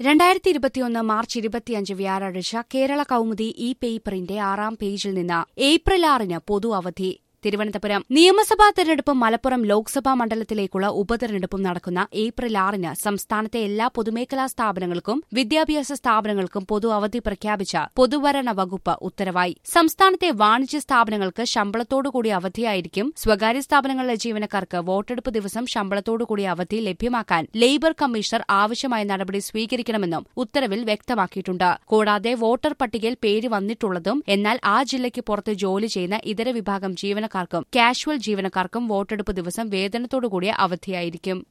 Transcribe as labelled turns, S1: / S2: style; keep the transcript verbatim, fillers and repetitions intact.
S1: രണ്ടായിരത്തി ഇരുപത്തിയൊന്ന് മാർച്ച് ഇരുപത്തിയഞ്ച് വ്യാഴാഴ്ച കേരള കൗമുദി ഈ പേപ്പറിന്റെ ആറാം പേജിൽ നിന്ന് ഏപ്രിൽ ആറിന് പൊതു അവധി. തിരുവനന്തപുരം നിയമസഭാ തെരഞ്ഞെടുപ്പും മലപ്പുറം ലോക്സഭാ മണ്ഡലത്തിലേക്കുള്ള ഉപതെരഞ്ഞെടുപ്പും നടക്കുന്ന ഏപ്രിൽ ആറിന് സംസ്ഥാനത്തെ എല്ലാ പൊതുമേഖലാ സ്ഥാപനങ്ങൾക്കും വിദ്യാഭ്യാസ സ്ഥാപനങ്ങൾക്കും പൊതു അവധി പ്രഖ്യാപിച്ച പൊതുഭരണ വകുപ്പ് ഉത്തരവായി. സംസ്ഥാനത്തെ വാണിജ്യ സ്ഥാപനങ്ങൾക്ക് ശമ്പളത്തോടുകൂടിയ അവധിയായിരിക്കും. സ്വകാര്യ സ്ഥാപനങ്ങളിലെ ജീവനക്കാർക്ക് വോട്ടെടുപ്പ് ദിവസം ശമ്പളത്തോടുകൂടിയ അവധി ലഭ്യമാക്കാൻ ലേബർ കമ്മീഷണർ ആവശ്യമായ നടപടി സ്വീകരിക്കണമെന്നും ഉത്തരവിൽ വ്യക്തമാക്കിയിട്ടുണ്ട്. കൂടാതെ വോട്ടർ പട്ടികയിൽ പേര് വന്നിട്ടുള്ളതും എന്നാൽ ആ ജില്ലയ്ക്ക് പുറത്ത് ജോലി ചെയ്യുന്ന ഇതര വിഭാഗം ജീവനക്കാർ ും കാഷ്വൽ ജീവനക്കാർക്കും വോട്ടെടുപ്പ് ദിവസം വേതനത്തോടുകൂടിയ അവധിയായിരിക്കും.